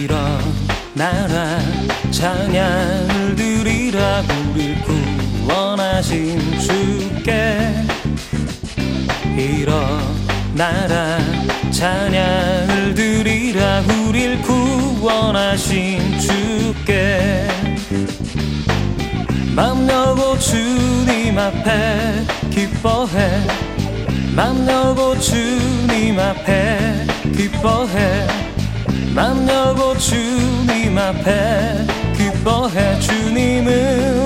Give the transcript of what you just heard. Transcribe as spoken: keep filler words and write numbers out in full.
일어나라 찬양을 드리라 우릴 구원하신 주께 일어나라 찬양을 드리라 우릴 구원하신 주께 맘 열고 주님 앞에 기뻐해 맘 열고 주님 앞에 기뻐해 맘 열고 주님 앞에 기뻐해 주님은